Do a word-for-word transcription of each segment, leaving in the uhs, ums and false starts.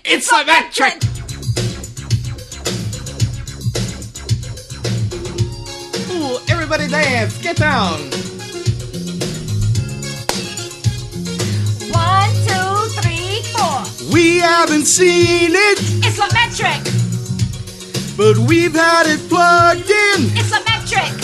It's a metric! Ooh, everybody dance. Get down. One, two, three, four. We haven't seen it, It's a metric. but we've had it plugged in. It's a metric.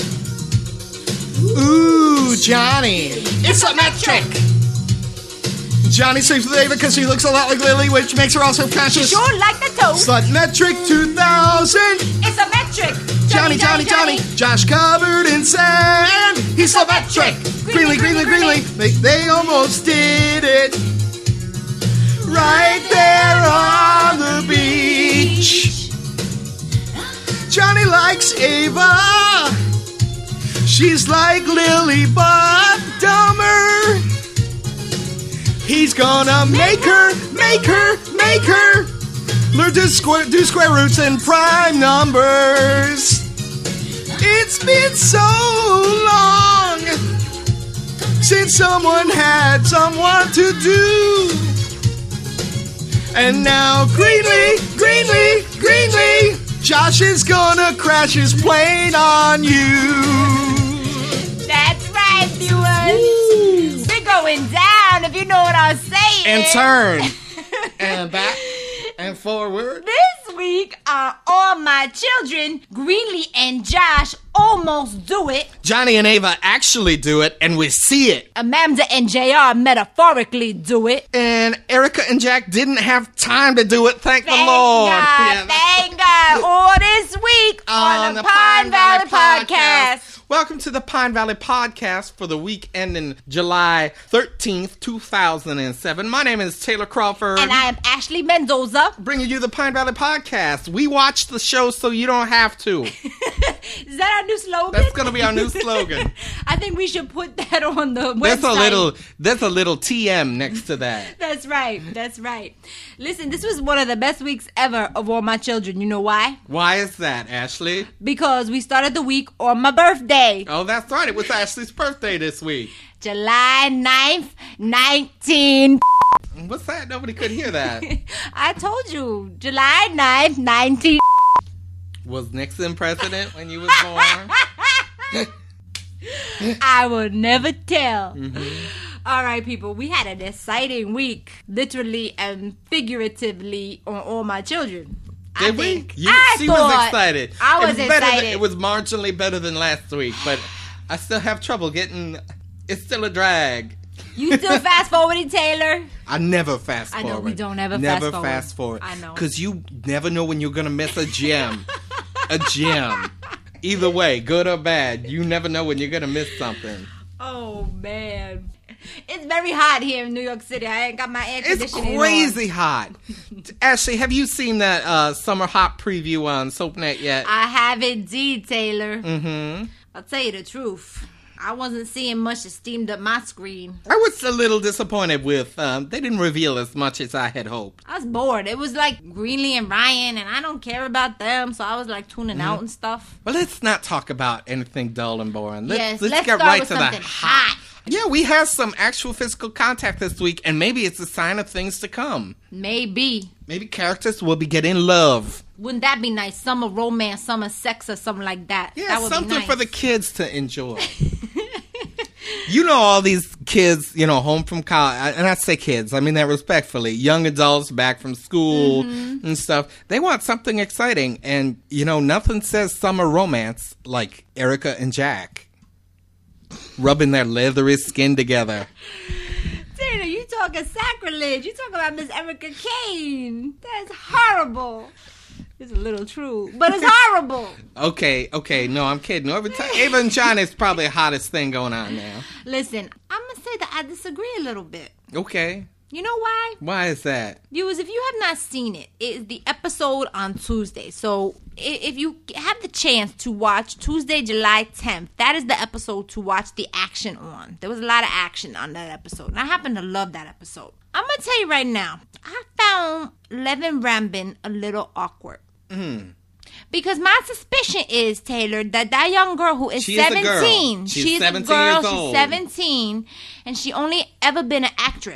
Ooh, Johnny. It's a metric. Johnny sleeps with Ava because she looks a lot like Lily, which makes her also precious. Sure like the toast. Slut metric two thousand. It's a metric. Johnny, Johnny, Johnny. Josh covered in sand. He's a metric. Greenly, Greenly, Greenly. They, they almost did it. Right there on the beach. Johnny likes Ava. She's like Lily, but dumber. He's gonna make her, make her, make her learn to square, do square roots and prime numbers. It's been so long since someone had someone to do. And now Greenly, Greenly, Greenly, Josh is gonna crash his plane on you. That's right, viewers. We're going down, if you know what I'm saying. And turn. And back. And forward. This week on All My Children, Greenly and Josh almost do it. Johnny and Ava actually do it, and we see it. Amanda and J R metaphorically do it. And Erica and Jack didn't have time to do it, thank, Thank the Lord. God, Yeah. thank God. All this week on, the, Pine Valley, Podcast. Welcome to the Pine Valley Podcast for the week ending July thirteenth, two thousand seven. My name is Taylor Crawford. And I am Ashley Mendoza. Bringing you the Pine Valley Podcast. We watch the show so you don't have to. Is that our new slogan? That's going to be our new slogan. I think we should put that on the website. There's a little, there's a little T M next to that. That's right. That's right. Listen, this was one of the best weeks ever of All My Children. You know why? Why is that, Ashley? Because we started the week on my birthday. Oh, that's right. It was Ashley's birthday this week. July ninth, nineteen. What's that? Nobody could hear that. I told you. July ninth, nineteen. Was Nixon president when you was born? I will never tell. Mm-hmm. All right, people. We had an exciting week, literally and figuratively, on All My Children. Did I we? think. You, I she thought was excited. I was it was better excited. Than, it was marginally better than last week, but I still have trouble getting. It's still a drag. You still fast forwarding, Taylor? I never fast I forward. know we don't ever never fast forward. fast forward. I know. Because you never know when you're gonna miss a gem. A gem. Either way, good or bad, you never know when you're gonna miss something. Oh man, it's very hot here in New York City. I ain't got my air It's conditioning crazy on. hot. Ashley, have you seen that uh, summer hot preview on SoapNet yet? I have indeed, Taylor. Mm-hmm. I'll tell you the truth. I wasn't seeing much that steamed up my screen. I was a little disappointed with, um, they didn't reveal as much as I had hoped. I was bored. It was like Greenly and Ryan, and I don't care about them, so I was like tuning Mm-hmm. out and stuff. But let's not talk about anything dull and boring. Let's, Yes, let's, let's get start right with to the something hot. hot. Yeah, we have some actual physical contact this week, and maybe it's a sign of things to come. Maybe. Maybe characters will be getting love. Wouldn't that be nice? Summer romance, summer sex, or something like that. Yeah, that would something be nice. for the kids to enjoy. You know, all these kids, you know, home from college, and I say kids, I mean that respectfully, young adults back from school Mm-hmm. and stuff, they want something exciting. And, you know, nothing says summer romance like Erica and Jack rubbing their leathery skin together. Tina, you talking sacrilege. You talking about Miss Erica Kane. That's horrible. It's a little true, but it's horrible. Okay, okay, no, I'm kidding. Every time, Ava and John is probably the hottest thing going on now. Listen, I'm going to say that I disagree a little bit. Okay. You know why? Why is that? Viewers, if you have not seen it, it is the episode on Tuesday. So i- if you have the chance to watch Tuesday, July tenth, that is the episode to watch the action on. There was a lot of action on that episode, and I happen to love that episode. I'm going to tell you right now, I found Levin Rambin a little awkward. Mm. Because my suspicion is, Taylor, that that young girl who is She is a girl. seventeen, She's she's seventeen a girl, years old. she's seventeen, and she only ever been an actress.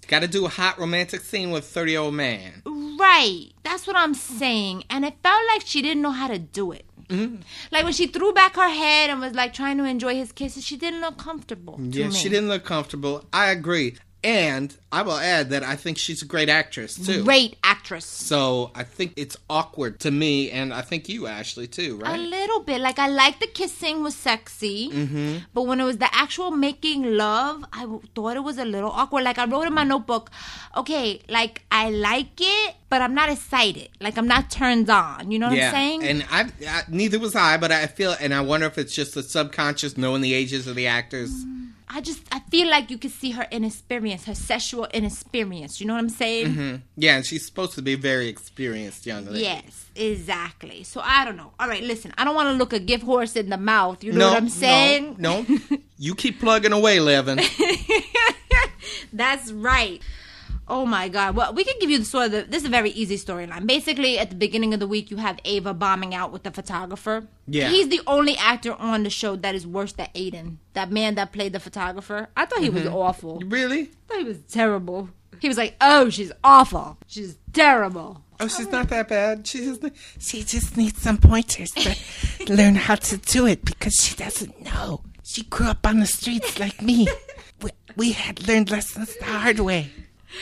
Got to do a hot romantic scene with a thirty-year-old man. Right. That's what I'm saying. And it felt like she didn't know how to do it. Mm-hmm. Like when she threw back her head and was like trying to enjoy his kisses, she didn't look comfortable. Yeah, to me. she didn't look comfortable. I agree. And I will add that I think she's a great actress, too. Great actress. So I think it's awkward to me, and I think you, Ashley, too, right? A little bit. Like, I like the kissing was sexy, mm-hmm. but when it was the actual making love, I w- thought it was a little awkward. Like, I wrote in my notebook, okay, like, I like it, but I'm not excited. Like, I'm not turned on. You know what yeah. I'm saying? And I, I, neither was I, but I feel, and I wonder if it's just the subconscious knowing the ages of the actors. Mm. I just, I feel like you could see her inexperience, her sexual inexperience. You know what I'm saying? Mm-hmm. Yeah, and she's supposed to be a very experienced young lady. Yes, exactly. So I don't know. All right, listen, I don't want to look a gift horse in the mouth. You know no, what I'm saying? No, no. You keep plugging away, Levin. That's right. Oh my God. Well, we can give you the sort of the, this is a very easy storyline. Basically, at the beginning of the week, you have Ava bombing out with the photographer. Yeah. He's the only actor on the show that is worse than Aiden. That man that played the photographer. I thought he mm-hmm. was awful. Really? I thought he was terrible. He was like, oh, she's awful. She's terrible. Oh, she's not that bad. She just, she just needs some pointers to learn how to do it because she doesn't know. She grew up on the streets like me. We, we had learned lessons the hard way.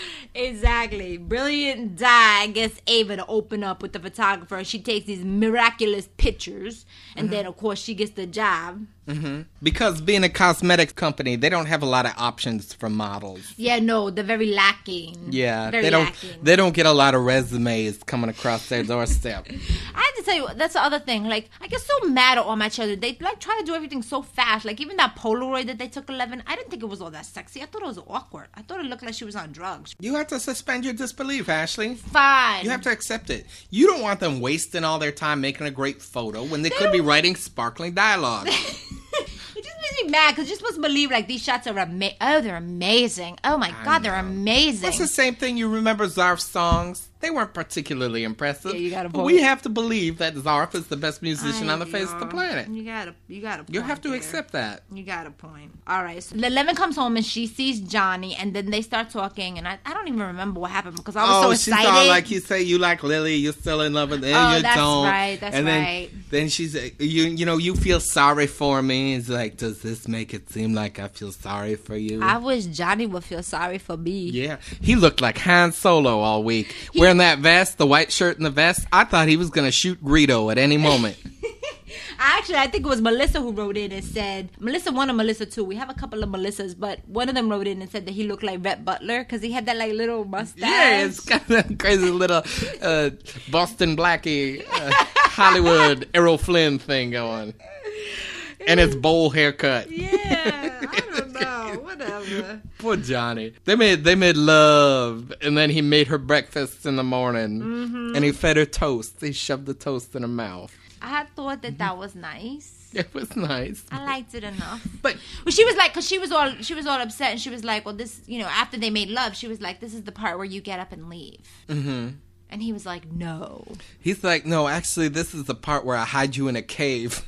Exactly. Brilliant Di gets Ava to open up with the photographer. She takes these miraculous pictures, and mm-hmm. then, of course, she gets the job. Mm-hmm. Because being a cosmetics company, they don't have a lot of options for models. Yeah, no, they're very lacking. Yeah, very they don't. lacking. They don't get a lot of resumes coming across their doorstep. I have to tell you, that's the other thing. Like, I get so mad at all my children. They like try to do everything so fast. Like even that Polaroid that they took eleven, I didn't think it was all that sexy. I thought it was awkward. I thought it looked like she was on drugs. You have to suspend your disbelief, Ashley. Fine. You have to accept it. You don't want them wasting all their time making a great photo when they, they could be writing sparkling dialogue. It just makes me mad because you're supposed to believe like these shots are amazing. Oh, they're amazing. Oh my I God, know. They're amazing. That's the same thing. You remember Zarf's songs? They weren't particularly impressive. Yeah, you got a point. We have to believe that Zarf is the best musician I on the know. face of the planet. You got a, you got a point. You have to there. accept that. You got a point. All right. So Levin comes home and she sees Johnny, and then they start talking, and I, I don't even remember what happened because I was oh, so excited. Oh, she's all like you say you like Lily, you're still in love with her. Oh, you that's don't. right. That's and then, right. Then she's you you know you feel sorry for me. It's like, does this make it seem like I feel sorry for you? I wish Johnny would feel sorry for me. Yeah, he looked like Han Solo all week, he, wearing that vest. The white shirt and the vest. I thought he was going to shoot Greedo at any moment. Actually, I think it was Melissa who wrote in and said, Melissa one and Melissa two. We have a couple of Melissas, but one of them wrote in and said that he looked like Rhett Butler because he had that like little mustache. Yeah, it's got that crazy little uh, Boston Blackie, uh, Hollywood Errol Flynn thing going. And his bowl haircut. Yeah, I don't know. Whatever. Poor Johnny. They made they made love, and then he made her breakfast in the morning, mm-hmm. and he fed her toast. He shoved the toast in her mouth. I thought that that was nice. It was nice. I liked it enough. But well, she was like, because she was all she was all upset, and she was like, well, this, you know, after they made love, she was like, this is the part where you get up and leave. Mm-hmm. And he was like, no. He's like, no, actually, this is the part where I hide you in a cave.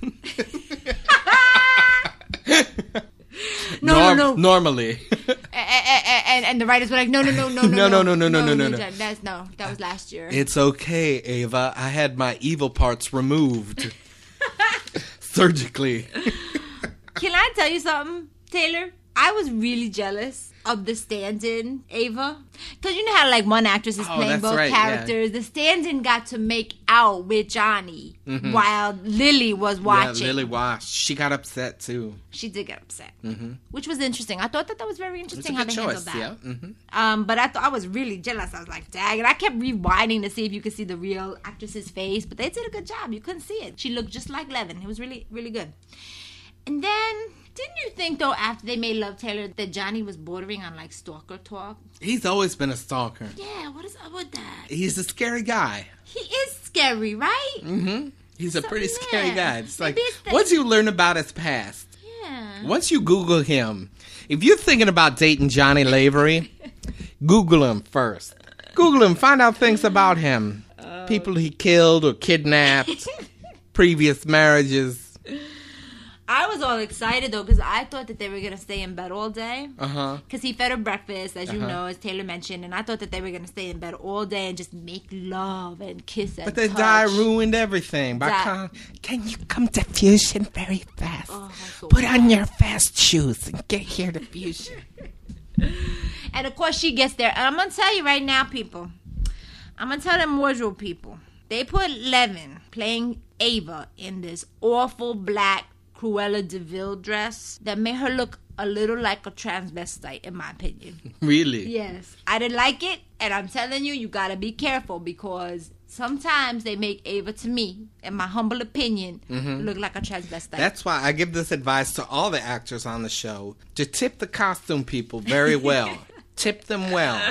No, Norm- no, no. Normally. and, and, and the writers were like, no, no, no, no, no, no, no, no, no, no, no, no, no. That's no, that was last year. It's okay, Ava. I had my evil parts removed surgically. Can I tell you something, Taylor? I was really jealous of the stand-in Ava, because you know how like one actress is oh, playing both right, characters. Yeah. The stand-in got to make out with Johnny mm-hmm. while Lily was watching. Yeah, Lily watched. She got upset too. She did get upset, mm-hmm. which was interesting. I thought that that was very interesting how they choice. handled that. Yeah. Mm-hmm. Um, but I thought I was really jealous. I was like, dang, and I kept rewinding to see if you could see the real actress's face, but they did a good job. You couldn't see it. She looked just like Levin. It was really, really good. And then, didn't you think, though, after they made love, Taylor, that Johnny was bordering on, like, stalker talk? He's always been a stalker. Yeah, what is up with that? He's a scary guy. He is scary, right? Mm-hmm. He's a so, pretty yeah. scary guy. It's Maybe like, it's the- once you learn about his past, yeah. once you Google him, if you're thinking about dating Johnny Lavery, Google him first. Google him, find out things about him. Oh. People he killed or kidnapped, previous marriages. I was was all excited though because I thought that they were gonna stay in bed all day. Uh huh. Because he fed her breakfast, as you Uh-huh. know, as Taylor mentioned, and I thought that they were gonna stay in bed all day and just make love and kiss and But the touch. dye ruined everything. By Di- con- Can you come to Fusion very fast? Oh, so Put on your fast shoes and get here to Fusion. And of course she gets there. And I'm gonna tell you right now, people. I'm gonna tell them wardrobe people. They put Levin playing Ava in this awful black Cruella de Vil dress that made her look a little like a transvestite, in my opinion. really? Yes. I didn't like it, and I'm telling you, you gotta be careful because sometimes they make Ava, to me, in my humble opinion, look like a transvestite. That's why I give this advice to all the actors on the show to tip the costume people very well. Tip them well.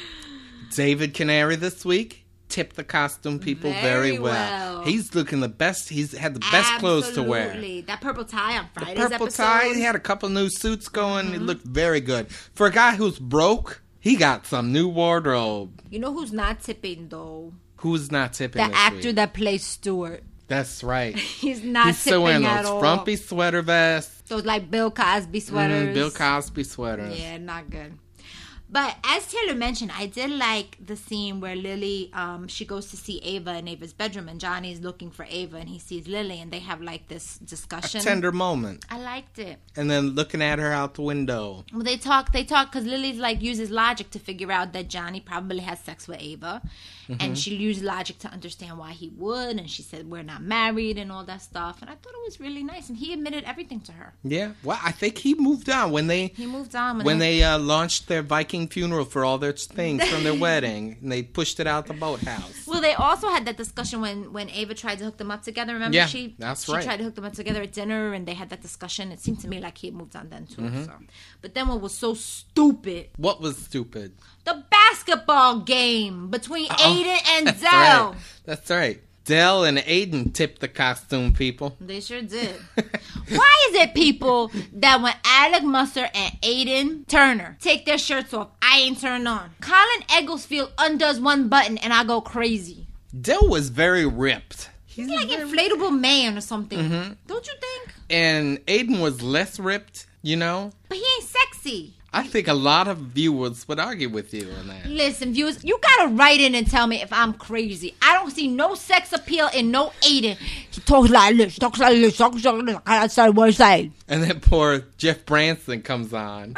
David Canary this week, tip the costume people very, Very well. well. He's looking the best. He's had the best clothes to wear. Absolutely. That purple tie on The Friday's purple episode. tie. He had a couple new suits going. It looked very good. For a guy who's broke, he got some new wardrobe. You know who's not tipping, though? Who's not tipping The this actor week? that plays Stuart. That's right. He's not He's tipping still wearing at those all. frumpy sweater vests. Those like Bill Cosby sweaters. Mm, Bill Cosby sweaters. Yeah, not good. But as Taylor mentioned, I did like the scene where Lily, um, she goes to see Ava in Ava's bedroom, and Johnny's looking for Ava, and he sees Lily, and they have like this discussion. A tender moment. I liked it. And then looking at her out the window. Well, they talk, they talk, because Lily's like uses logic to figure out that Johnny probably has sex with Ava, Mm-hmm. and she used logic to understand why he would, and she said we're not married and all that stuff, and I thought it was really nice, and he admitted everything to her. Yeah. Well, I think he moved on when they He moved on when they uh, launched their Viking funeral for all their things from their wedding, and they pushed it out the boathouse. Well, they also had that discussion when, when Ava tried to hook them up together. Remember, Yeah, she that's she right. tried to hook them up together at dinner, and they had that discussion. It seemed to me like he had moved on then too. Mm-hmm. So, but then what was so stupid? What was stupid? The basketball game between Aiden and That's Dell. right. That's right. Dell and Aiden tipped the costume people. They sure did. Why is it, people, that when Alec Musser and Aiden Turner take their shirts off, I ain't turned on? Colin Egglesfield undoes one button, and I go crazy. Dell was very ripped. He's like inflatable man or something. Mm-hmm. Don't you think? And Aiden was less ripped, you know? But he ain't sexy. I think a lot of viewers would argue with you on that. Listen, viewers, you gotta write in and tell me if I'm crazy. I don't see no sex appeal in no Aiden. He talks like this, he talks like this, he talks like this. I said what I said. And then poor Jeff Branson comes on.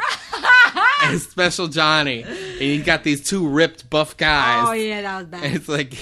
And Special Johnny. And he got these two ripped buff guys. Oh yeah, that was bad. And it's like,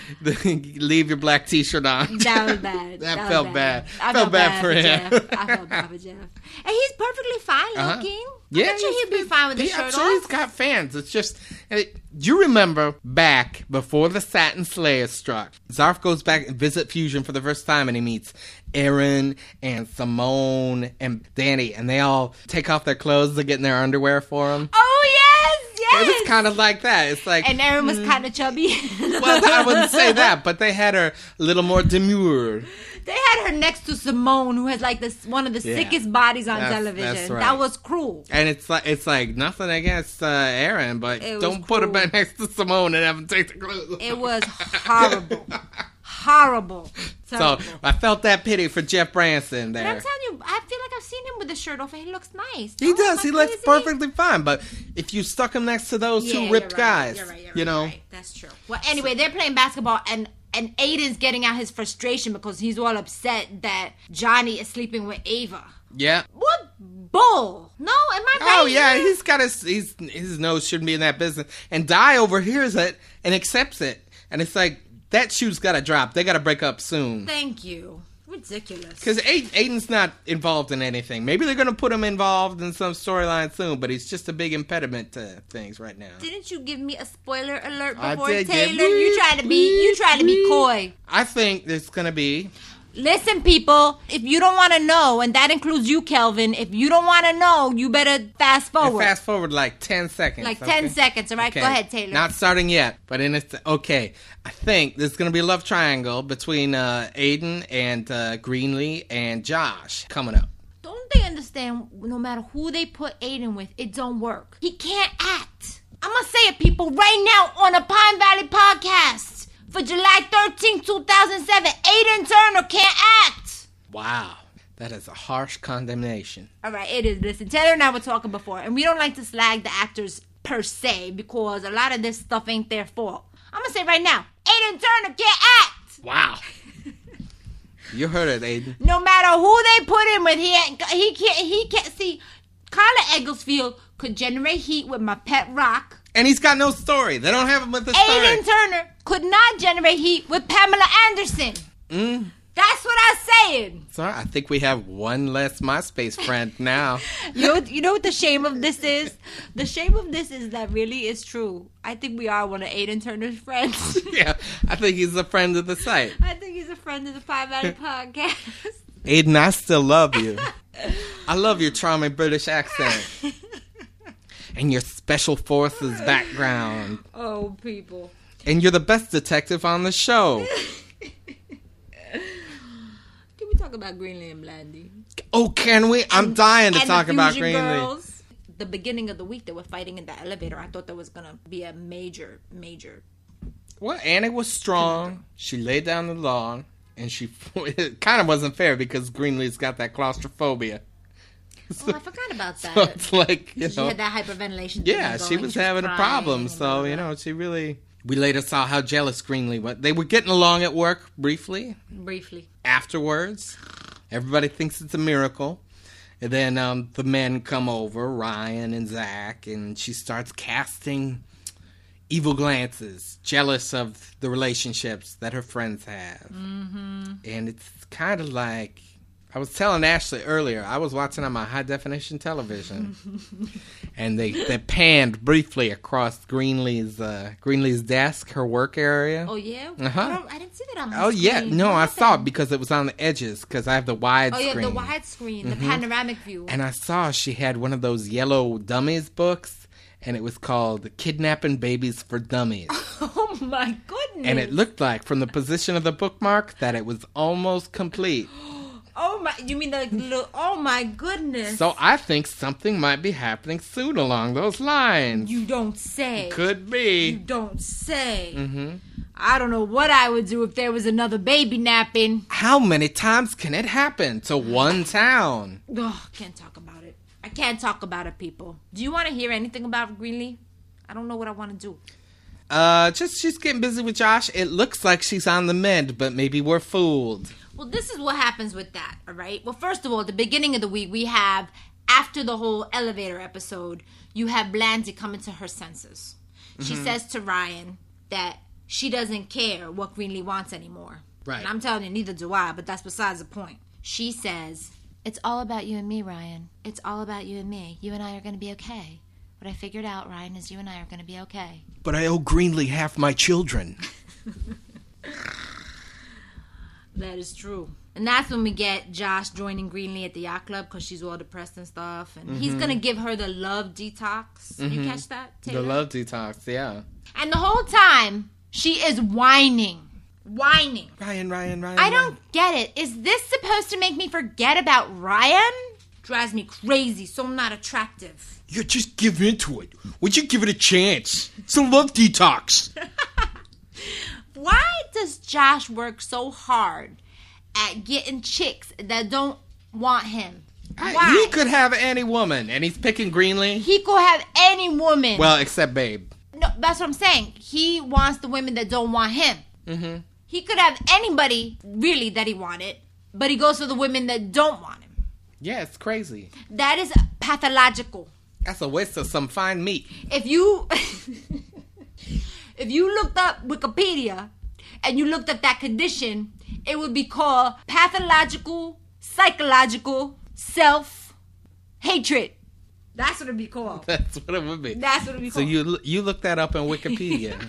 leave your black t-shirt on. That was bad. That was felt bad. I Felt bad for him. Jeff. I felt bad for Jeff. And he's perfectly fine Uh-huh. looking. Yeah, I'm sure he'd be fine with his he- I'm shirt sure off. he's got fans. It's just, it, you remember back before the Satin Slayer struck, Zarf goes back and visit Fusion for the first time, and he meets Aaron and Simone and Danny, and they all take off their clothes. They're getting their underwear for him. Oh yes, yes. It was kind of like that. It's like, And Erin was kind of chubby. well, I wouldn't say that, but they had her a little more demure. They had her next to Simone, who has like this one of the Yeah. sickest bodies on That's- television. that's right. That was cruel. And it's like it's like nothing against uh, Aaron, but It was don't put her cruel. back next to Simone and have him take the clothes off. It was horrible. Horrible. So Terrible. I felt that pity for Jeff Branson But I'm there. telling you, I feel like I've seen him with the shirt off, and he looks nice. He Oh, does. am He I looks crazy? perfectly fine. But if you stuck him next to those Yeah, two you're ripped right. guys, You're right, you're right, you know, you're right. That's true. Well, anyway, they're playing basketball, and and Aiden's getting out his frustration because he's all upset that Johnny is sleeping with Ava. yeah. What bull? No, am I right? Oh yeah, here? he's got his he's, his nose shouldn't be in that business. And Di overhears it and accepts it, and it's like that shoe's got to drop. They got to break up soon. Thank you. Ridiculous. Because Aiden's not involved in anything. Maybe they're going to put him involved in some storyline soon, but he's just a big impediment to things right now. Didn't you give me a spoiler alert I before, did Taylor? give- You trying to be you trying to be coy. I think there's going to be... Listen, people, if you don't want to know, and that includes you, Kelvin, if you don't want to know, you better fast forward. Fast forward like ten seconds. like okay? ten seconds, all right? Okay. Go ahead, Taylor. Not starting yet, but in it's okay. I think there's going to be a love triangle between uh, Aiden and uh, Greenlee and Josh coming up. Don't they understand, no matter who they put Aiden with, it don't work. He can't act. I'm going to say it, people, right now on a Pine Valley podcast. For July thirteenth, two thousand seven, Aiden Turner can't act. Wow. That is a harsh condemnation. All right, it is. Listen, Taylor and I were talking before, and we don't like to slag the actors per se because a lot of this stuff ain't their fault. I'm going to say right now, Aiden Turner can't act. Wow. You heard it, Aiden. No matter who they put him with, he ain't, he can't, he can't, see, Carla Egglesfield could generate heat with My Pet Rock. And he's got no story. They don't have him with a story. Aiden Turner could not generate heat with Pamela Anderson. Mm. That's what I'm saying. Sorry, I think we have one less MySpace friend now. You know, you know what the shame of this is? The shame of this is that really is true. I think we are one of Aiden Turner's friends. Yeah, I think he's a friend of the site. I think he's a friend of the Five Alley Podcast. Aiden, I still love you. I love your charming British accent. And your special forces background. Oh, people. And you're the best detective on the show. Can we talk about Greenlee and Blandy? Oh, can we? I'm dying to and talk the about Fusion Greenlee. Girls. The beginning of the week, they were fighting in the elevator. I thought that was going to be a major, major... Well, Annie was strong. She laid down the law. And she... It kind of wasn't fair because Greenlee's got that claustrophobia. Oh, I forgot about that. So it's like, you she know... had that hyperventilation. Yeah, thing she going. was she having a crying problem. and So, blah, blah, you blah. know, she really... We later saw how jealous Greenlee was. They were getting along at work briefly. Briefly. Afterwards, everybody thinks it's a miracle. And then um, the men come over, Ryan and Zach, and she starts casting evil glances, jealous of the relationships that her friends have. Mm-hmm. And it's kind of like... I was telling Ashley earlier, I was watching on my high-definition television, and they, they panned briefly across Greenlee's uh, Greenlee's desk, her work area. Oh, yeah? Uh-huh. I, don't, I didn't see that on my Oh, screen. yeah. No, What I happened? saw it because it was on the edges, because I have the wide Oh, yeah, screen. the widescreen, the Mhm. panoramic view. And I saw she had one of those yellow dummies books, and it was called Kidnapping Babies for Dummies. Oh, my goodness. And it looked like, from the position of the bookmark, that it was almost complete. Oh, my, you mean the little, oh, my goodness. So I think something might be happening soon along those lines. You don't say. Could You be. don't say. Mm-hmm. I don't know what I would do if there was another baby napping. How many times can it happen to one town? Ugh, can't talk about it. I can't talk about it, people. Do you want to hear anything about Greenlee? I don't know what I want to do. Uh, just she's getting busy with Josh. It looks like she's on the mend, but maybe we're fooled. Well, this is what happens with that, all right? Well, first of all, at the beginning of the week, we have, after the whole elevator episode, you have Blandy coming to her senses. She Mm-hmm. says to Ryan that she doesn't care what Greenlee wants anymore. Right. And I'm telling you, neither do I, but that's besides the point. She says, it's all about you and me, Ryan. It's all about you and me. You and I are going to be okay. What I figured out, Ryan, is you and I are going to be okay. But I owe Greenlee half my children. That is true. And that's when we get Josh joining Greenlee at the yacht club because she's all depressed and stuff. And he's going to give her the love detox. You catch that, Taylor? The love detox, yeah. And the whole time, she is whining. Whining. Ryan, Ryan, Ryan. I don't get it. Is this supposed to make me forget about Ryan? Drives me crazy, so not attractive. You just give into it. Would you give it a chance? It's a love detox. Why does Josh work so hard at getting chicks that don't want him? Why? He could have any woman, and he's picking Greenlee. He could have any woman. Well, except Babe. No, that's what I'm saying. He wants the women that don't want him. Mm-hmm. He could have anybody, really, that he wanted, but he goes for the women that don't want him. Yeah, it's crazy. That is pathological. That's a waste of some fine meat. If you... If you looked up Wikipedia and you looked up that condition, it would be called pathological, psychological, self-hatred. That's what it would be called. That's what it would be. That's what it would be So called. you you look that up on Wikipedia.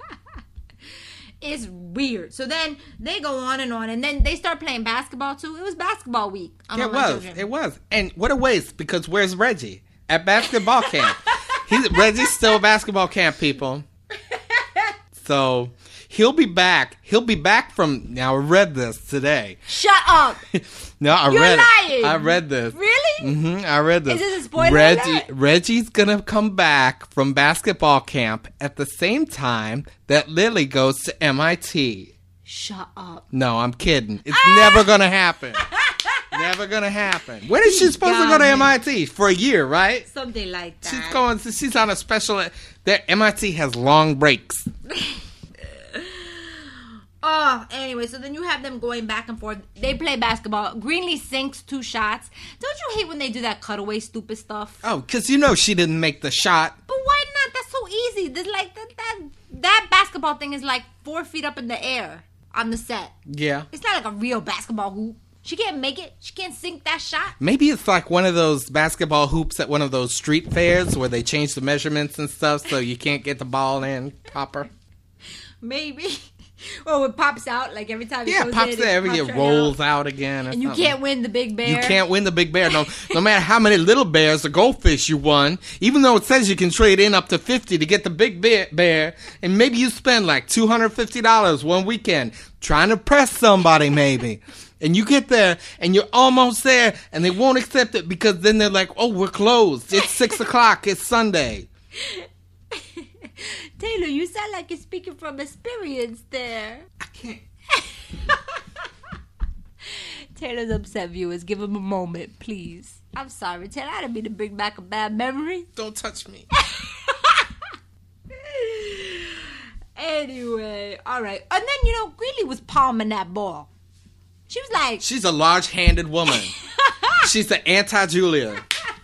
It's weird. So then they go on and on, and then they start playing basketball too. It was basketball week. on Yeah, All it My was. Children. It was. And what a waste, because where's Reggie? At basketball camp. He's Reggie's still at basketball camp, people. So he'll be back. He'll be back from... Now, I read this today. Shut up. No, I You're read lying. it. I read this. Really? Mm-hmm, I read this. Is this a spoiler Reggie, alert? Reggie's going to come back from basketball camp at the same time that Lily goes to M I T. Shut up. No, I'm kidding. It's never going to happen. Never gonna happen. When is she supposed to go to M I T? For a year, right? Something like that. She's going. She's on a special. There, M I T has long breaks. Oh, anyway, so then you have them going back and forth. They play basketball. Greenlee sinks two shots. Don't you hate when they do that cutaway stupid stuff? Oh, because you know she didn't make the shot. But why not? That's so easy. There's like that, that that basketball thing is like four feet up in the air on the set. Yeah. It's not like a real basketball hoop. She can't make it. She can't sink that shot. Maybe it's like one of those basketball hoops at one of those street fairs where they change the measurements and stuff so you can't get the ball in proper. Maybe. Or it pops out like every time it yeah, goes pops in, there, it every pops it right rolls out. out again. Or and you something. can't win the big bear. You can't win the big bear. No, no matter how many little bears or goldfish you won, even though it says you can trade in up to fifty to get the big bear, bear and maybe you spend like two hundred fifty dollars one weekend trying to press somebody maybe. And you get there, and you're almost there, and they won't accept it because then they're like, oh, we're closed. It's six o'clock. It's Sunday. Taylor, you sound like you're speaking from experience there. I can't. Taylor's upset, viewers. Give him a moment, please. I'm sorry, Taylor. I didn't mean to bring back a bad memory. Don't touch me. Anyway, all right. And then, you know, Greenlee was palming that ball. She was like... She's a large-handed woman. She's the anti-Julia.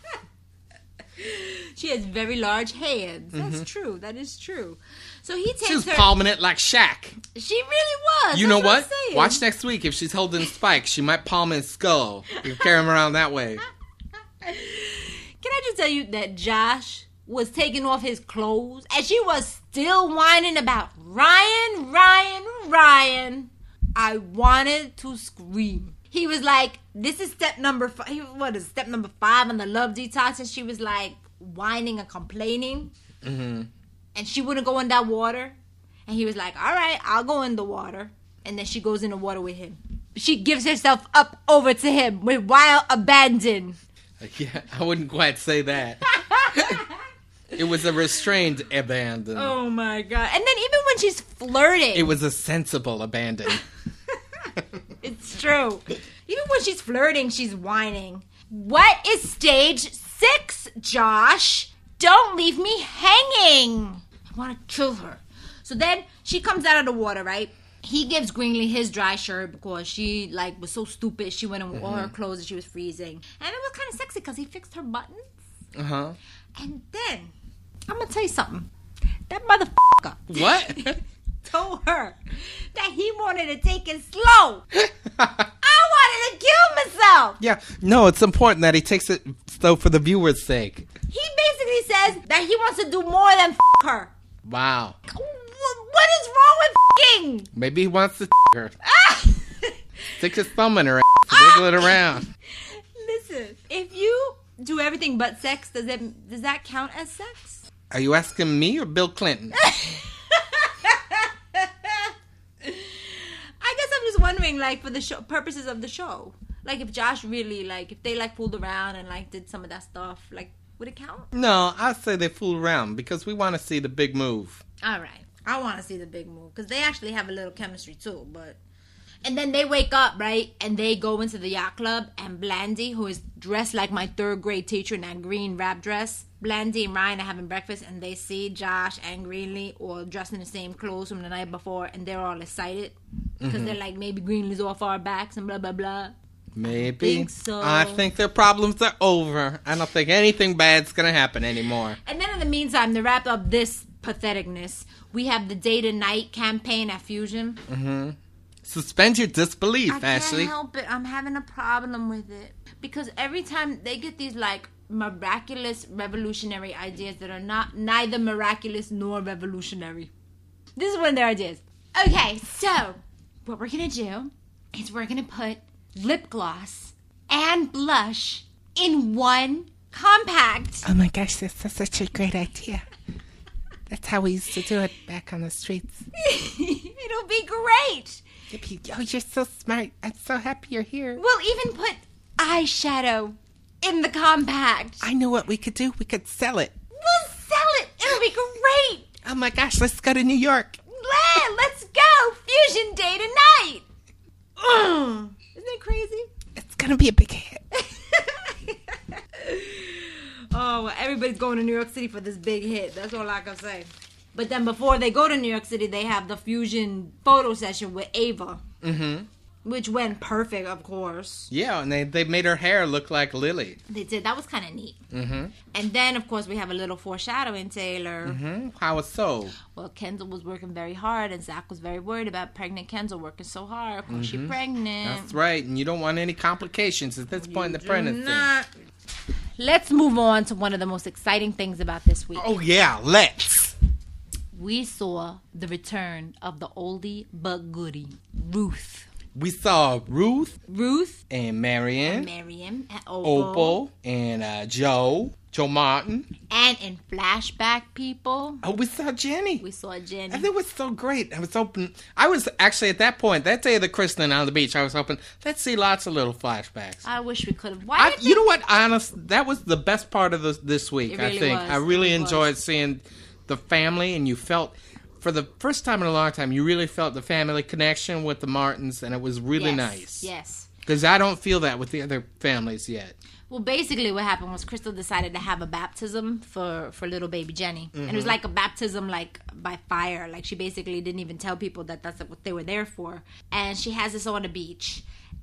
She has very large hands. That's mm-hmm. true. That is true. So he takes She was her... palming it like Shaq. She really was. You That's know what? what Watch next week. If she's holding Spike, she might palm his skull. You can carry him around that way. Can I just tell you that Josh was taking off his clothes and she was still whining about Ryan, Ryan, Ryan. I wanted to scream. He was like, this is step number five. What is step number five on the love detox? And she was like whining and complaining. Mm-hmm. And she wouldn't go in that water. And he was like, all right, I'll go in the water. And then she goes in the water with him. She gives herself up over to him with wild abandon. Yeah, I wouldn't quite say that. It was a restrained abandon. Oh, my God. And then even when she's flirting. It was a sensible abandon. It's true. Even when she's flirting, she's whining. What is stage six, Josh? Don't leave me hanging. I want to kill her. So then she comes out of the water, right? He gives Greenlee his dry shirt because she like was so stupid. She went in with mm-hmm. all her clothes and she was freezing. And it was kind of sexy because he fixed her buttons. Uh-huh. And then, I'm going to tell you something. That motherfucker. What? Told her that he wanted to take it slow. I wanted to kill myself. Yeah, no, it's important that he takes it slow for the viewer's sake. He basically says that he wants to do more than f*** her. Wow. What is wrong with f***ing? Maybe he wants to f*** her. Stick his thumb in her ass and wiggle it around. Listen, if you do everything but sex, does it does that count as sex? Are you asking me or Bill Clinton? I guess I'm just wondering, like, for the show, purposes of the show. Like, if Josh really, like, if they, like, fooled around and, like, did some of that stuff, like, would it count? No, I'd say they fool around because we want to see the big move. All right. I want to see the big move because they actually have a little chemistry, too, but... And then they wake up, right? And they go into the yacht club. And Blandy, who is dressed like my third grade teacher in that green wrap dress. Blandy and Ryan are having breakfast. And they see Josh and Greenlee all dressed in the same clothes from the night before. And they're all excited. Because mm-hmm. they're like, maybe Greenlee's off our backs and blah, blah, blah. Maybe. I think so. I think their problems are over. I don't think anything bad's going to happen anymore. And then in the meantime, to wrap up this patheticness, we have the Day to Night campaign at Fusion. Mm-hmm. Suspend your disbelief, I Ashley. can't help it. I'm having a problem with it. Because every time they get these, like, miraculous revolutionary ideas that are not neither miraculous nor revolutionary. This is one of their ideas. Okay, so what we're going to do is we're going to put lip gloss and blush in one compact. Oh, my gosh, that's, that's such a great idea. That's how we used to do it back on the streets. It'll be great. Oh, you're so smart. I'm so happy you're here. We'll even put eyeshadow in the compact. I know what we could do. We could sell it. We'll sell it. It'll be great. Oh, my gosh. Let's go to New York. Yeah, let's go. Fusion Day tonight. Mm. Isn't it crazy? It's going to be a big everybody's going to New York City for this big hit. That's all I can say. But then before they go to New York City, they have the fusion photo session with Ava. Mm-hmm. Which went perfect, of course. Yeah, and they, they made her hair look like Lily. They did. That was kind of neat. Mm-hmm. And then, of course, we have a little foreshadowing, Taylor. Mm-hmm. How so? Well, Kendall was working very hard, and Zach was very worried about pregnant Kendall working so hard. Of course, Mm-hmm. she's pregnant. That's right, and you don't want any complications at this point in the Do pregnancy. not. Let's move on to one of the most exciting things about this week. Oh, yeah, let's. We saw the return of the oldie but goodie, Ruth. We saw Ruth Ruth and Marion, and Miriam and Opal. Opal, and uh, Joe, Joe Martin. And in flashback, people, Oh, we saw Jenny. we saw Jenny. And it was so great. I was hoping, I was actually at that point, that day of the christening on the beach, I was hoping, let's see lots of little flashbacks. I wish we could have. Why I, did you know what, honest, that was the best part of this, this week, It I really think. was. I really It enjoyed was. seeing the family, and you felt, for the first time in a long time, you really felt the family connection with the Martins, and it was really yes, nice. Yes. Because I don't feel that with the other families yet. Well, basically, what happened was Crystal decided to have a baptism for, for little baby Jenny, and it was like a baptism like by fire. Like she basically didn't even tell people that that's what they were there for. And she has this on the beach,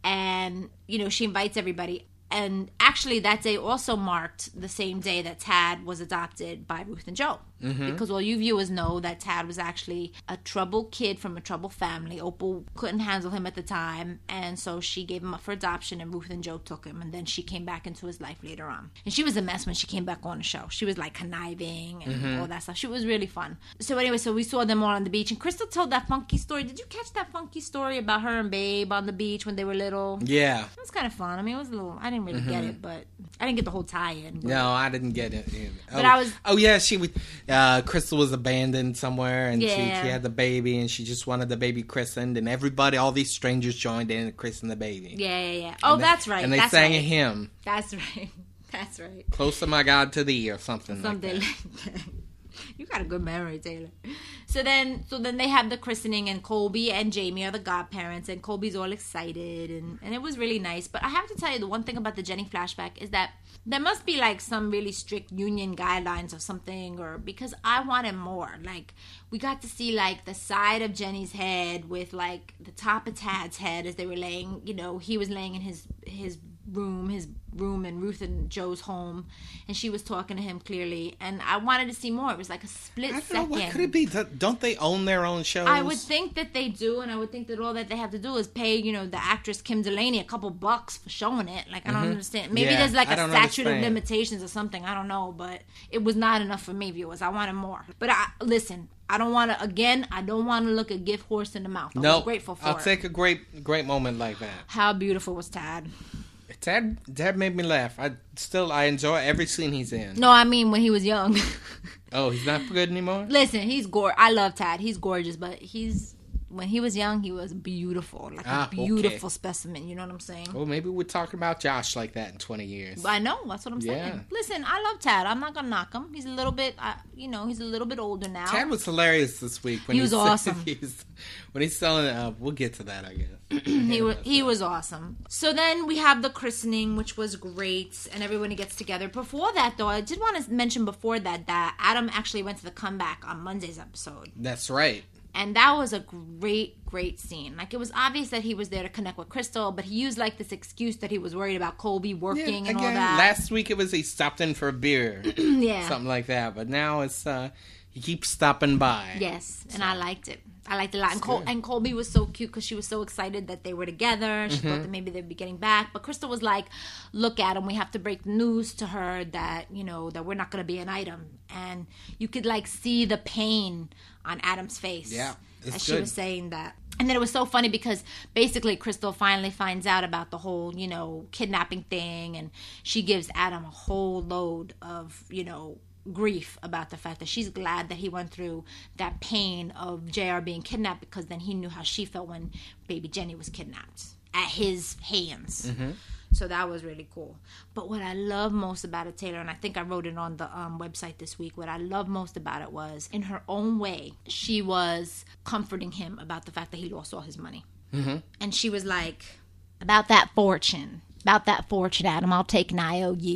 and you know she invites everybody. And actually, that day also marked the same day that Tad was adopted by Ruth and Joe. Mm-hmm. Because all you viewers know that Tad was actually a troubled kid from a troubled family. Opal couldn't handle him at the time, and so she gave him up for adoption, and Ruth and Joe took him. And then she came back into his life later on. And she was a mess when she came back on the show. She was like conniving and Mm-hmm. all that stuff. She was really fun. So anyway, so we saw them all on the beach, and Crystal told that funky story. Did you catch that funky story about her and Babe on the beach when they were little? Yeah. It was kind of fun. I mean, it was a little. I didn't really get it, but I didn't get the whole tie-in. But No, I didn't get it. Either. But oh, I was- Oh yeah, she was. Uh, Crystal was abandoned somewhere, and she, Yeah. she had the baby, and she just wanted the baby christened, and everybody, all these strangers joined in to christen the baby. Yeah, yeah, yeah. Oh, And they- that's right. And they that's sang right. a hymn, That's right. That's right. "Closer, my God, to Thee," or something, Something like like that. that. You got a good memory, Taylor. So then, so then they have the christening, and Colby and Jamie are the godparents, and Colby's all excited, and, and it was really nice. But I have to tell you, the one thing about the Jenny flashback is that there must be like some really strict union guidelines or something, or because I wanted more. Like we got to see like the side of Jenny's head with like the top of Tad's head as they were laying. You know, he was laying in his his room, his room in Ruth and Joe's home, and she was talking to him clearly, and I wanted to see more. It was like a split I don't second. know, what could it be? Don't they own their own shows? I would think that they do, and I would think that all that they have to do is pay, you know, the actress Kim Delaney a couple bucks for showing it. Like, I don't understand. Maybe Yeah, there's like I a don't statute of understand. limitations or something. I don't know, but it was not enough for me, viewers. I wanted more. But I listen, I don't want to, again, I don't want to look a gift horse in the mouth. I No, was grateful for I'll it. take a great, great moment like that. How beautiful was Tad? Dad, Dad made me laugh. I still, I enjoy every scene he's in. No, I mean when he was young. Oh, he's not good anymore? Listen, he's gorgeous. I love Tad. He's gorgeous, but he's when he was young, he was beautiful, like Ah, a beautiful okay. specimen. You know what I'm saying? Well, maybe we're talking about Josh like that in twenty years. I know. That's what I'm saying. Yeah. Listen, I love Tad. I'm not gonna knock him. He's a little bit, uh, you know, he's a little bit older now. Tad was hilarious this week. When He was said- awesome. he was- when he's selling it, uh, we'll get to that, I guess. he was he was awesome. So then we have the christening, which was great, and everybody gets together. Before that, though, I did want to mention before that that Adam actually went to the comeback on Monday's episode. That's right. And that was a great, great scene. Like, it was obvious that he was there to connect with Crystal, but he used, like, this excuse that he was worried about Colby working Yeah, and again, all that. last week it was he stopped in for a beer. yeah. Something like that. But now it's, uh, he keeps stopping by. Yes, and I liked it. I liked it a lot. And, Col- good. and Colby was so cute because she was so excited that they were together. She Mm-hmm. thought that maybe they'd be getting back. But Crystal was like, look, Adam, we have to break the news to her that, you know, that we're not going to be an item. And you could, like, see the pain on Adam's face. Yeah, it's as she good. was saying that. And then it was so funny because basically Crystal finally finds out about the whole, you know, kidnapping thing. And she gives Adam a whole load of, you know, grief about the fact that she's glad that he went through that pain of J R being kidnapped, because then he knew how she felt when baby Jenny was kidnapped at his hands. Mm-hmm. So that was really cool. But what I love most about it, Taylor, and I think I wrote it on the um, website this week, what I love most about it was, in her own way, she was comforting him about the fact that he lost all his money. Mm-hmm. And she was like, about that fortune, about that fortune, Adam, I'll take an I O U.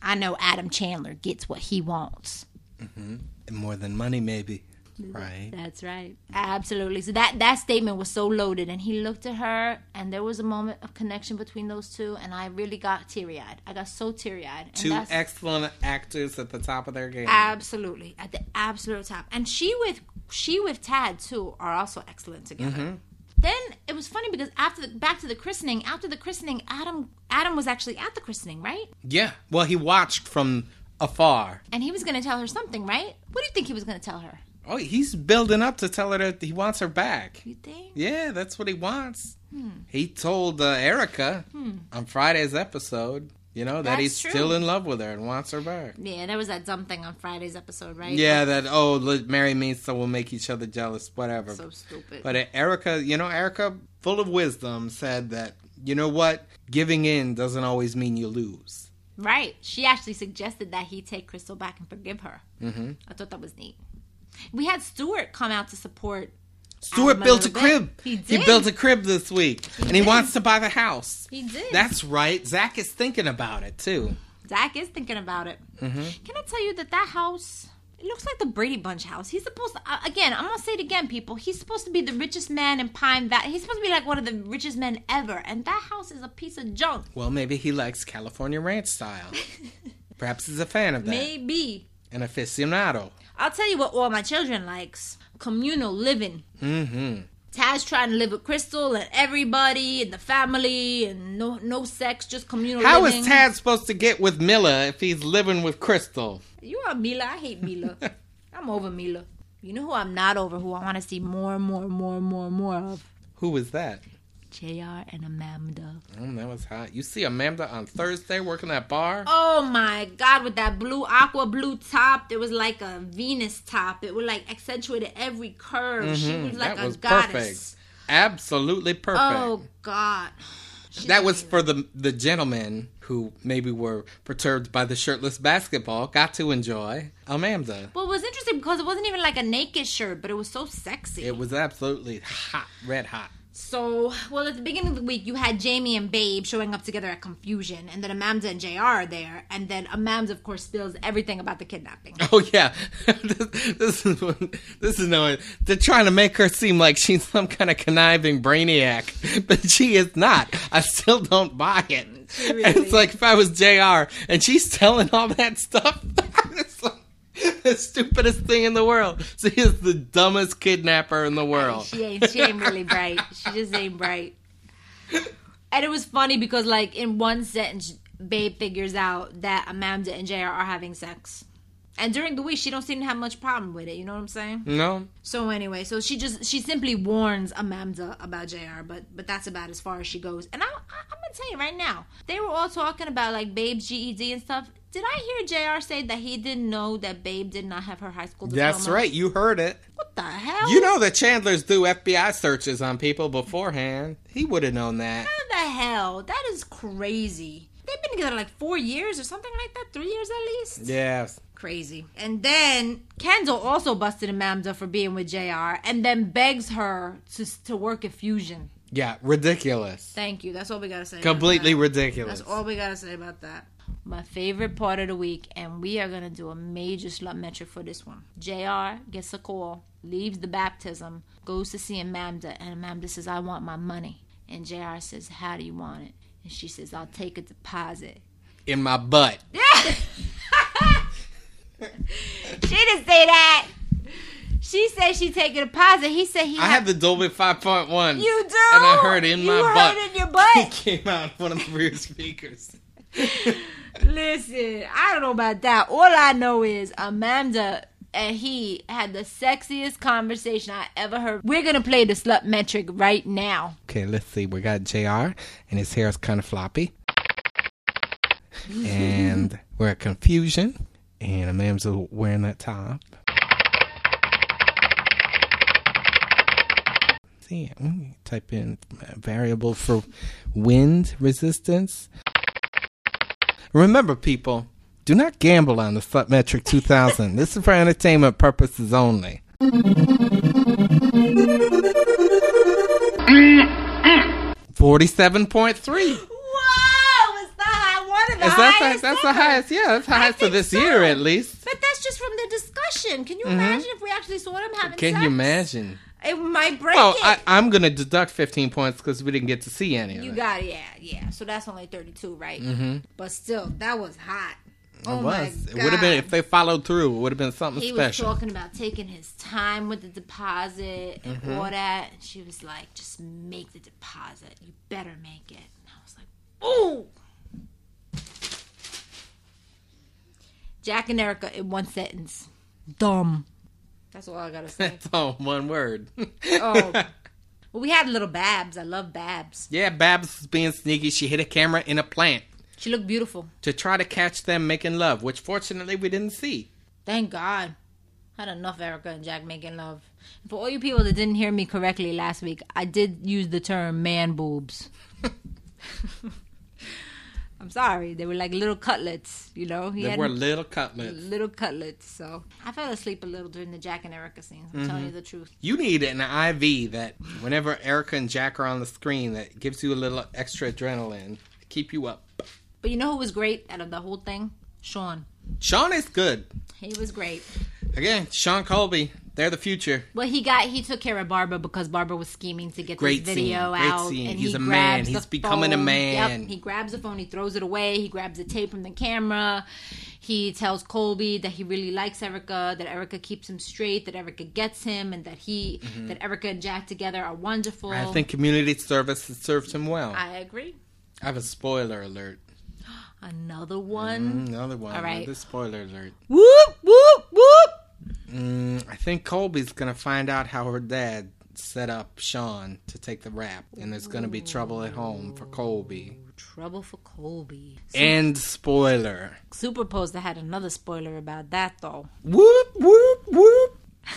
I know Adam Chandler gets what he wants. Mm-hmm. And more than money, maybe. Right. That's right. Absolutely. So that, that statement was so loaded. And he looked at her, and there was a moment of connection between those two. And I really got teary-eyed. I got so teary-eyed. Two excellent actors at the top of their game. Absolutely. At the absolute top. And she with she with Tad, too, are also excellent together. Mm-hmm. Then it was funny because after the, back to the christening, after the christening, Adam Adam was actually at the christening, right? Yeah. Well, he watched from afar. And he was going to tell her something, right? What do you think he was going to tell her? Oh, he's building up to tell her that he wants her back. You think? Yeah, that's what he wants. Hmm. He told uh, Erica hmm. on Friday's episode, you know, that That's he's true. still in love with her and wants her back. Yeah, there was that dumb thing on Friday's episode, right? Yeah, that, oh, let- marry me so we'll make each other jealous, whatever. So stupid. But uh, Erica, you know, Erica, full of wisdom, said that, you know what? Giving in doesn't always mean you lose. Right. She actually suggested that he take Crystal back and forgive her. Mm-hmm. I thought that was neat. We had Stuart come out to support Stuart Adam built a little crib. bit. He did. He built a crib this week. He and he did. wants to buy the house. He did. That's right. Zach is thinking about it, too. Zach is thinking about it. Mm-hmm. Can I tell you that that house, it looks like the Brady Bunch house. He's supposed to, uh, again, I'm going to say it again, people. He's supposed to be the richest man in Pine Valley. He's supposed to be like one of the richest men ever. And that house is a piece of junk. Well, maybe he likes California ranch style. Perhaps he's a fan of that. Maybe. An aficionado. I'll tell you what all my children likes. Communal living. Mm-hmm. Taz trying to live with Crystal and everybody and the family and no no sex, just communal How living. is Tad supposed to get with Mila if he's living with Crystal? You are Mila. I hate Mila. I'm over Mila. You know who I'm not over, who I want to see more and more and more and more and more of? Who was that? J R and Amanda. Oh, that was hot. You see Amanda on Thursday working that bar? Oh my God, with that blue, aqua blue top. It was like a Venus top. It would like accentuated every curve. Mm-hmm. She was like that a was goddess. perfect. Absolutely perfect. Oh God. She's that was amazing. for the the gentlemen who maybe were perturbed by the shirtless basketball, got to enjoy Amanda. Well, it was interesting because it wasn't even like a naked shirt, but it was so sexy. It was absolutely hot, red hot. So, well, at the beginning of the week, you had Jamie and Babe showing up together at Confusion, and then Amanda and J R are there, and then Amanda, of course, spills everything about the kidnapping. Oh yeah, this, this is this is no. They're trying to make her seem like she's some kind of conniving brainiac, but she is not. I still don't buy it. Really? And it's like if I was J R and she's telling all that stuff. It's like the stupidest thing in the world. She is the dumbest kidnapper in the world. She ain't, she ain't really bright. She just ain't bright. And it was funny because, like, in one sentence, Babe figures out that Amanda and J R are having sex. And during the week, she don't seem to have much problem with it. You know what I'm saying? No. So anyway, so she just she simply warns Amanda about J R, but but that's about as far as she goes. And I, I I'm gonna tell you right now, they were all talking about like Babe's G E D and stuff. Did I hear J R say that he didn't know that Babe did not have her high school diploma? That's right. You heard it. What the hell? You know that Chandlers do F B I searches on people beforehand. He would have known that. How the hell? That is crazy. They've been together like four years or something like that. Three years at least. Yes. Crazy. And then Kendall also busted Amanda for being with J R and then begs her to to work at Fusion. Yeah, ridiculous. Thank you. That's all we gotta say. Completely about that. ridiculous. That's all we gotta say about that. My favorite part of the week, and we are gonna do a major slut metric for this one. J R gets a call, leaves the baptism, goes to see Amanda, and Amanda says, "I want my money." And J R says, "How do you want it?" And she says, "I'll take a deposit." In my butt. Yeah. She didn't say that. She said she'd take a deposit. He said he I had have the Dolby five point one. You do? And I heard it in you my heard butt. it in your butt? It came out of one of the rear speakers. Listen, I don't know about that. All I know is Amanda and he had the sexiest conversation I ever heard. We're going to play the slut metric right now. Okay, let's see. We got J R, and his hair is kind of floppy. And we're at Confusion, and Amanda's wearing that top. See, type in variable for wind resistance. Remember, people, do not gamble on the Slut Metric two thousand. This is for entertainment purposes only. forty-seven point three. Whoa! It's the high one of the Is that highest the, that's the ever. highest? Yeah, that's the I highest for think this so. year at least. But that's just from the discussion. Can you imagine if we actually saw them having Can sex? you imagine? It might break Well, it. I, I'm gonna deduct fifteen points because we didn't get to see any of you it. got it, yeah, yeah. So that's only thirty-two, right? Mm-hmm. But still, that was hot. Oh it my was. God. It would have been if they followed through. It would have been something He special. was talking about taking his time with the deposit and Mm-hmm. all that. And she was like, just make the deposit. You better make it. And I was like, ooh. Jack and Erica in one sentence. Dumb. That's all I gotta say. That's all one word. Oh. Well, we had little Babs. I love Babs. Yeah, Babs was being sneaky. She hid a camera in a plant She looked beautiful. to try to catch them making love, which fortunately we didn't see. Thank God. Had enough Erica and Jack making love. For all you people that didn't hear me correctly last week, I did use the term man boobs. I'm sorry. They were like little cutlets, you know? He They had were little cutlets. little cutlets. So I fell asleep a little during the Jack and Erica scenes. I'm Mm-hmm. telling you the truth. You need an I V that whenever Erica and Jack are on the screen that gives you a little extra adrenaline to keep you up. But you know who was great out of the whole thing? Sean. Sean is good. He was great. Again, Sean Colby. They're the future. Well, he got he took care of Barbara because Barbara was scheming to get Great this video scene. Great out. scene. And He's he a man. grabs the He's becoming a phone. man. Yep. He grabs the phone. He throws it away. He grabs the tape from the camera. He tells Colby that he really likes Erica. That Erica keeps him straight. That Erica gets him, and that he that Erica and Jack together are wonderful. Mm-hmm. I think community service has served him well. I agree. I have a spoiler alert. Another one. Mm, another one. All right. Another spoiler alert. Whoop whoop whoop. Mm, I think Colby's gonna find out how her dad set up Sean to take the rap, and there's gonna be trouble at home for Colby. Trouble for Colby. And spoiler. Super Poster had another spoiler about that though. Whoop whoop whoop.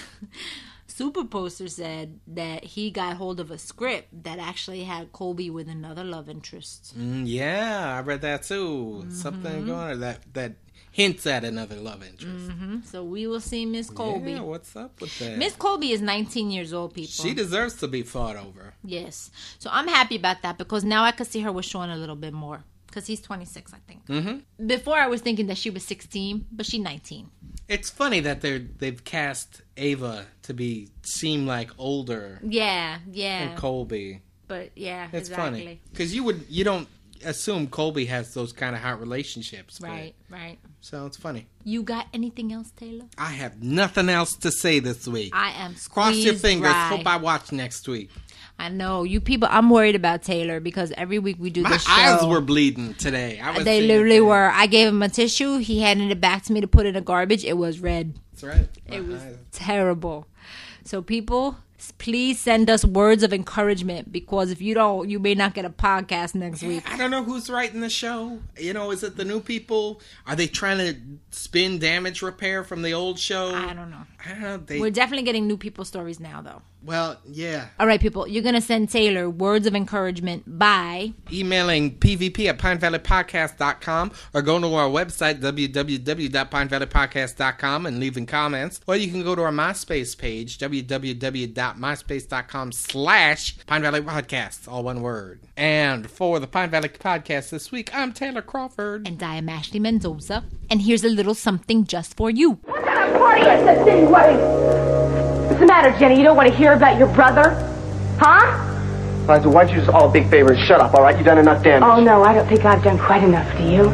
Super Poster said that he got hold of a script that actually had Colby with another love interest. Mm, yeah, I read that too. Mm-hmm. Something going on that that hints at another love interest. Mm-hmm. So we will see Miss Colby. Yeah, what's up with that? Miss Colby is nineteen years old, people. She deserves to be fought over. Yes. So I'm happy about that because now I could see her with Sean a little bit more. Because he's twenty-six, I think. Mm-hmm. Before I was thinking that she was sixteen, but she's nineteen. It's funny that they're they've cast Ava to be seem like older Yeah, yeah. than Colby. But yeah, It's exactly. funny because you would you don't assume Colby has those kind of hot relationships. but- Right, right. So it's funny. You got anything else, Taylor? I have nothing else to say this week. I am squeezed Cross your fingers. dry. Hope I watch next week. I know you people. I'm worried about Taylor because every week we do My this show. eyes were bleeding today. I was They seeing literally it. were. I gave him a tissue. He handed it back to me to put in the garbage. It was red. That's right. My It was eyes. terrible. So people, please send us words of encouragement because if you don't, you may not get a podcast next week. I don't know who's writing the show. You know, is it the new people? Are they trying to spin damage repair from the old show? I don't know. I don't know. They, We're definitely getting new people stories now, though. well, yeah. All right, people, you're gonna send Taylor words of encouragement by Emailing P V P at pine valley podcast dot com or going to our website, w w w dot pine valley podcast dot com, and leaving comments. Or you can go to our MySpace page, w w w dot myspace dot com slash Pine Valley Podcasts, all one word. And for the Pine Valley Podcast this week, I'm Taylor Crawford. and I am Ashley Mendoza. And here's a little something just for you. What kind of party is this anyway? What's the matter, Jenny? You don't want to hear about your brother? Huh? Liza, why don't you just all big favors? Shut up, all right? You've done enough damage. Oh, no, I don't think I've done quite enough, do you?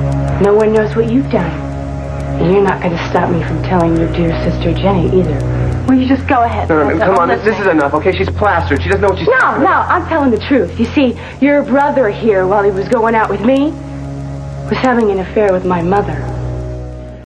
No one knows what you've done. And you're not going to stop me from telling your dear sister Jenny either. Will you just go ahead? No, no, no, I'll- come I'll on. This, this listen. is enough, okay? She's plastered. She doesn't know what she's... No, no, I'm telling the truth. You see, your brother here, while he was going out with me, was having an affair with my mother.